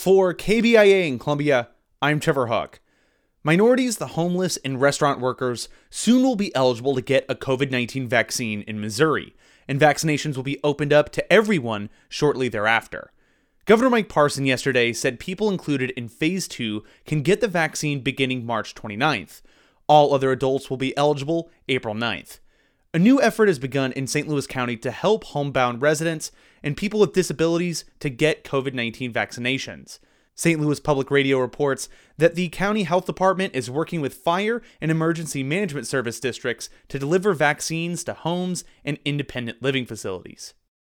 For KBIA in Columbia, I'm Trevor Huck. Minorities, the homeless, and restaurant workers soon will be eligible to get a COVID-19 vaccine in Missouri, and vaccinations will be opened up to everyone shortly thereafter. Governor Mike Parson yesterday said people included in Phase 2 can get the vaccine beginning March 29th. All other adults will be eligible April 9th. A new effort has begun in St. Louis County to help homebound residents and people with disabilities to get COVID-19 vaccinations. St. Louis Public Radio reports that the county health department is working with fire and emergency management service districts to deliver vaccines to homes and independent living facilities.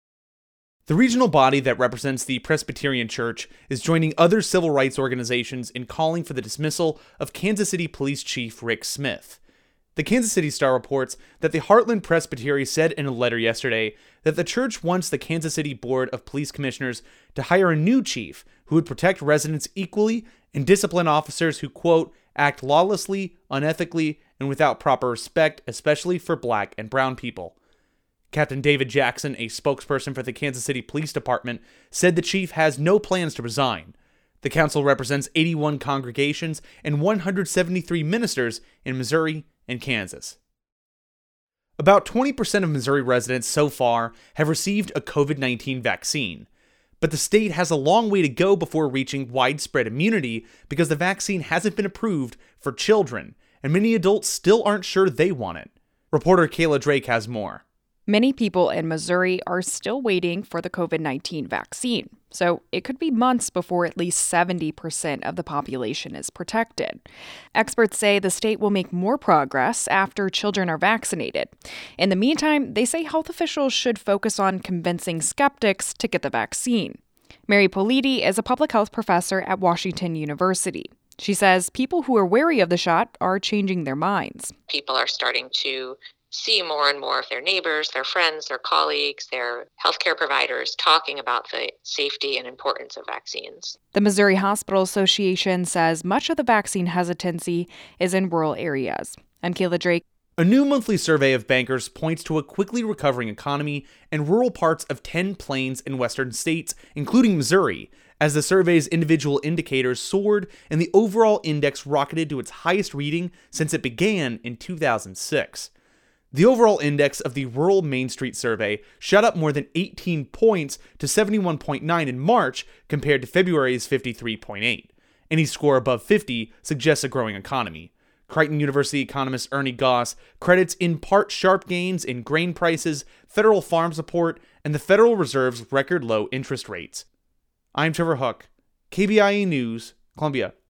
The regional body that represents the Presbyterian Church is joining other civil rights organizations in calling for the dismissal of Kansas City Police Chief Rick Smith. The Kansas City Star reports that the Heartland Presbytery said in a letter yesterday that the church wants the Kansas City Board of Police Commissioners to hire a new chief who would protect residents equally and discipline officers who, quote, act lawlessly, unethically, and without proper respect, especially for black and brown people. Captain David Jackson, a spokesperson for the Kansas City Police Department, said the chief has no plans to resign. The council represents 81 congregations and 173 ministers in Missouri and Kansas. About 20% of Missouri residents so far have received a COVID-19 vaccine, but the state has a long way to go before reaching widespread immunity because the vaccine hasn't been approved for children, and many adults still aren't sure they want it. Reporter Kayla Drake has more. Many people in Missouri are still waiting for the COVID-19 vaccine, so it could be months before at least 70% of the population is protected. Experts say the state will make more progress after children are vaccinated. In the meantime, they say health officials should focus on convincing skeptics to get the vaccine. Mary Politi is a public health professor at Washington University. She says people who are wary of the shot are changing their minds. People are starting to see more and more of their neighbors, their friends, their colleagues, their healthcare providers talking about the safety and importance of vaccines. The Missouri Hospital Association says much of the vaccine hesitancy is in rural areas. I'm Kayla Drake. A new monthly survey of bankers points to a quickly recovering economy in rural parts of 10 plains and western states, including Missouri, as the survey's individual indicators soared and the overall index rocketed to its highest reading since it began in 2006. The overall index of the Rural Main Street Survey shot up more than 18 points to 71.9 in March compared to February's 53.8. Any score above 50 suggests a growing economy. Creighton University economist Ernie Goss credits in part sharp gains in grain prices, federal farm support, and the Federal Reserve's record low interest rates. I'm Trevor Huck, KBIA News, Columbia.